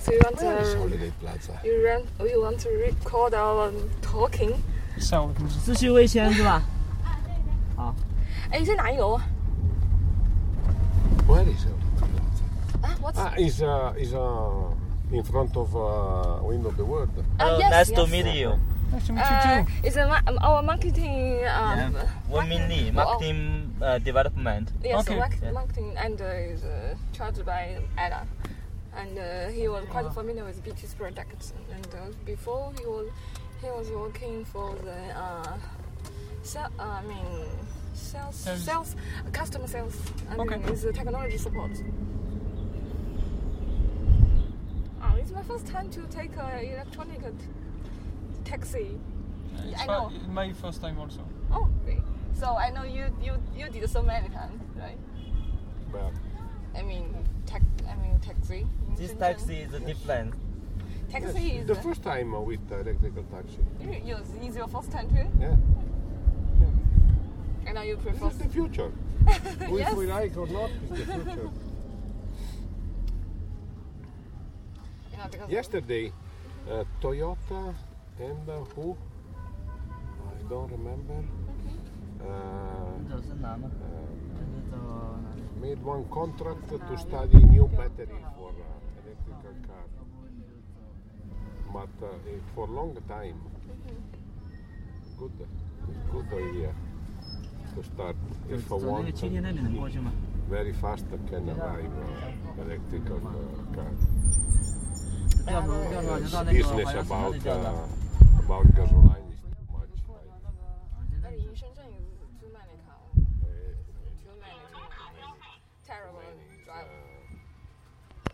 So you want Where is to Holiday Plaza? you want to record our talking? 自序未签是吧？好。 哎，在哪有啊？ Where is Holiday Plaza? What's Is in front of Wind of the World. yes, Nice to yes. meet you. Nice to meet you too. It's our marketing. Wenmin Marketing Development. Yes, Okay. marketing and is charged by Ada, and he was quite familiar with BT's products. And before he was working for the sales, customer sales. Okay. Is technology support. It's my first time to take an electronic taxi. I know. My first time also. Oh, okay. So I know you did so many times, right? But Taxi. This taxi is different. Taxi yes, is the first time with electrical taxi. Is your first time too? Yeah. And now you This prefer. is the future. Yes. If we like or not, it's the future. Because Yesterday, Toyota and who? I don't remember. 这是哪呢？这是走哪里？ Made one contract to study new battery for electrical car. But for long time. Good idea to start. If I 走那个 want 七天那里能过去吗？ very fast can arrive electrical car. 要不就到那个 Business 好像是哪里 about 叫的？ about gasoline.